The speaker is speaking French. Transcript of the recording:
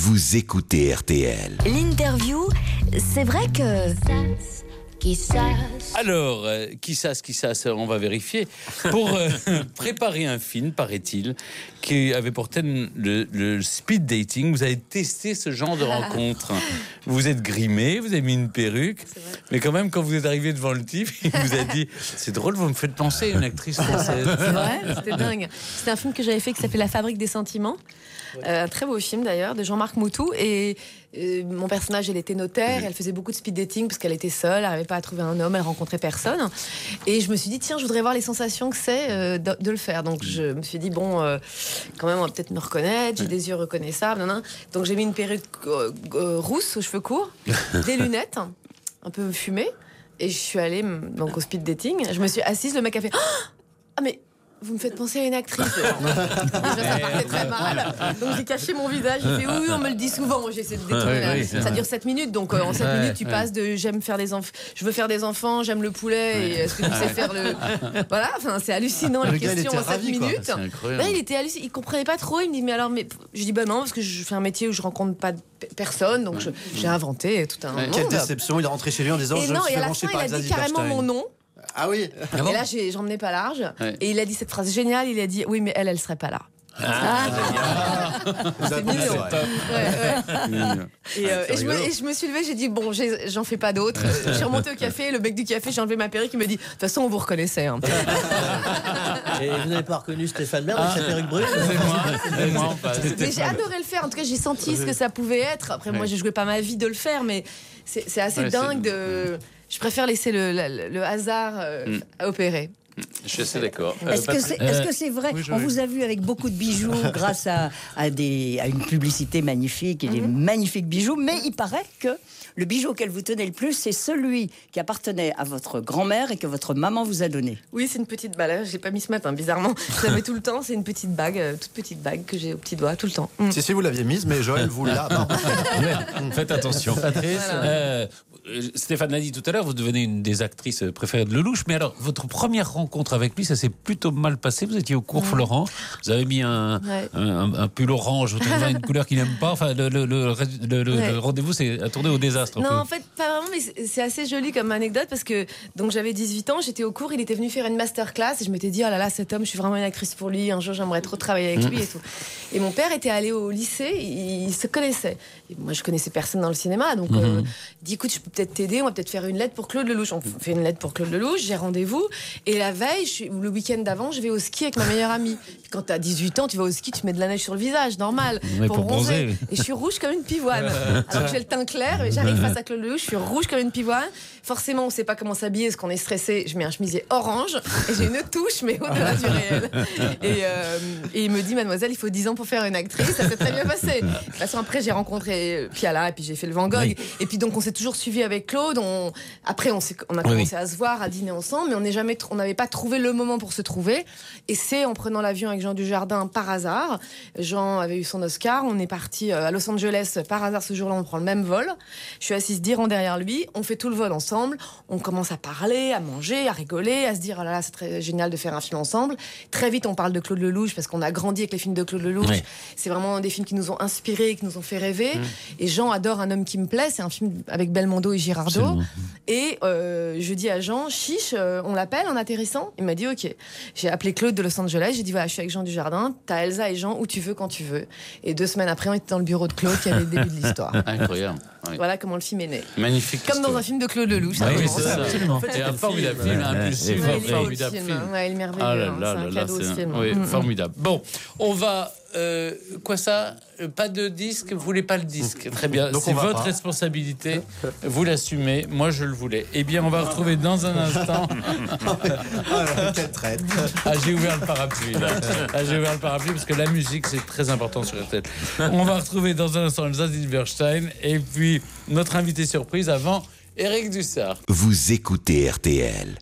Vous écoutez RTL. L'interview, c'est vrai que... Alors, qui ça, on va vérifier. Pour préparer un film, paraît-il, qui avait pour thème le speed dating, vous avez testé ce genre de rencontre. Vous êtes grimé, vous avez mis une perruque, mais quand même, quand vous êtes arrivé devant le type, il vous a dit « C'est drôle, vous me faites penser à une actrice française. » C'est vrai, c'était dingue. C'était un film que j'avais fait qui s'appelait La Fabrique des sentiments. Un très beau film d'ailleurs, de Jean-Marc Moutou. Et mon personnage, elle était notaire, elle faisait beaucoup de speed dating parce qu'elle était seule, elle n'arrivait pas à trouver un homme, elle rencontrait personne. Et je me suis dit, tiens, je voudrais voir les sensations que c'est de le faire. Donc je me suis dit, bon, quand même, on va peut-être me reconnaître, j'ai des yeux reconnaissables. Nan. Donc j'ai mis une perruque rousse aux cheveux courts, des lunettes, un peu fumées. Et je suis allée donc, au speed dating. Je me suis assise, le mec a fait, ah mais... Vous me faites penser à une actrice. Déjà, ça partait très mal. Donc, j'ai caché mon visage. J'ai fait oui, on me le dit souvent. Moi, j'essaie de détourner. Ça dure 7 minutes. Donc, en 7 minutes, tu passes de je veux faire des enfants, j'aime le poulet, et est-ce que tu sais faire le. Voilà, enfin, c'est hallucinant, les questions en 7 minutes. Là, il était hallucinant. Il comprenait pas trop. Il me dit, mais alors, je dis, bah non, parce que je fais un métier où je rencontre pas personne. Donc, j'ai inventé tout un monde. Quelle déception. Il est rentré chez lui en disant, je me suis fait brancher par il a dit carrément mon nom. Ah oui. Et là, j'en menais pas large. Et il a dit cette phrase géniale. Il a dit, oui, mais elle serait pas là. C'est mignon. Et je me suis levée, j'ai dit bon, j'en fais pas d'autres. Je suis remontée au café, le mec du café, j'ai enlevé ma perruque, il me dit de toute façon on vous reconnaissait. Hein. Et vous n'avez pas reconnu Stéphane Bern avec sa perruque brune? C'est moi. Mais j'ai adoré le faire. En tout cas, j'ai senti ce que ça pouvait être. Après, moi, j'ai joué pas ma vie de le faire, mais c'est assez dingue de. Je préfère laisser le hasard opérer. Je suis assez d'accord. Est-ce que c'est vrai? On vous a vu avec beaucoup de bijoux grâce à une publicité magnifique et des magnifiques bijoux, mais il paraît que le bijou auquel vous tenez le plus, c'est celui qui appartenait à votre grand-mère et que votre maman vous a donné. Oui, c'est une petite bague. Je l'ai pas mis ce matin, bizarrement. Je l'avais tout le temps. C'est une petite bague, toute petite bague que j'ai au petit doigt tout le temps. Si vous l'aviez mise, mais Joël vous l'a. Faites attention. Patrice, Stéphane l'a dit tout à l'heure, vous devenez une des actrices préférées de Lelouch. Mais alors, votre première rencontre avec lui, ça s'est plutôt mal passé. Vous étiez au cours Florent. Vous avez mis un pull orange, vous trouvez une couleur qu'il n'aime pas. Enfin, le rendez-vous a tourné au désastre. Non, en fait, pas vraiment, mais c'est assez joli comme anecdote parce que donc j'avais 18 ans, j'étais au cours, il était venu faire une masterclass et je m'étais dit, oh là là, cet homme, je suis vraiment une actrice pour lui, un jour j'aimerais trop travailler avec lui et tout. Et mon père était allé au lycée, il se connaissait. Et moi, je connaissais personne dans le cinéma, donc il dit, écoute, je peux peut-être t'aider, on va peut-être faire une lettre pour Claude Lelouch. On fait une lettre pour Claude Lelouch, j'ai rendez-vous. Et la veille, le week-end d'avant, je vais au ski avec ma meilleure amie. Puis quand t'as 18 ans, tu vas au ski, tu mets de la neige sur le visage, normal, pour bronzer. Et je suis rouge comme une pivoine. Alors que j'ai le teint clair, j'arrive face à Claude Lelouch, je suis rouge comme une pivoine. Forcément, on sait pas comment s'habiller parce qu'on est stressé. Je mets un chemisier orange et j'ai une touche, mais au-delà du réel. Et il me dit, mademoiselle, il faut 10 ans pour faire une actrice. Ça s'est très bien passé. De toute façon, après, j'ai rencontré Piala et puis j'ai fait le Van Gogh. Et puis donc, on s'est toujours suivi avec Claude. Après, on a commencé à se voir, à dîner ensemble, mais on n'avait pas trouvé le moment pour se trouver. Et c'est en prenant l'avion avec Jean Dujardin par hasard. Jean avait eu son Oscar. On est parti à Los Angeles par hasard ce jour-là. On prend le même vol. Je suis assise 10 rangs derrière lui. On fait tout le vol ensemble. On commence à parler, à manger, à rigoler, à se dire oh là là, c'est très génial de faire un film ensemble. Très vite, on parle de Claude Lelouch parce qu'on a grandi avec les films de Claude Lelouch. Oui. C'est vraiment des films qui nous ont inspirés, qui nous ont fait rêver. Et Jean adore Un homme qui me plaît. C'est un film avec Belmondo et Girardot. Et je dis à Jean, chiche, on l'appelle en atterrissant. Il m'a dit ok. J'ai appelé Claude de Los Angeles. J'ai dit voilà, je suis avec Jean Dujardin. T'as Elsa et Jean où tu veux, quand tu veux. Et 2 semaines après, on était dans le bureau de Claude qui avait le début de l'histoire. Incroyable. Oui. Voilà comment le film est né. Magnifique. Comme dans un film de Claude Lelouch. Oui, c'est ça. Absolument. Et un formidable film. Un formidable film. Ouais, il est merveilleux. C'est un cadeau ce film. Oui, formidable. Bon, on va... quoi ça? Pas de disque? Vous voulez pas le disque? Très bien, c'est votre responsabilité. Vous l'assumez. Moi, je le voulais. Eh bien, on va retrouver dans un instant... Quelle traite. J'ai ouvert le parapluie. J'ai ouvert le parapluie parce que la musique, c'est très important sur RTL. On va retrouver dans un instant Elsa Zilberstein et puis notre invité surprise avant, Éric Dussart. Vous écoutez RTL.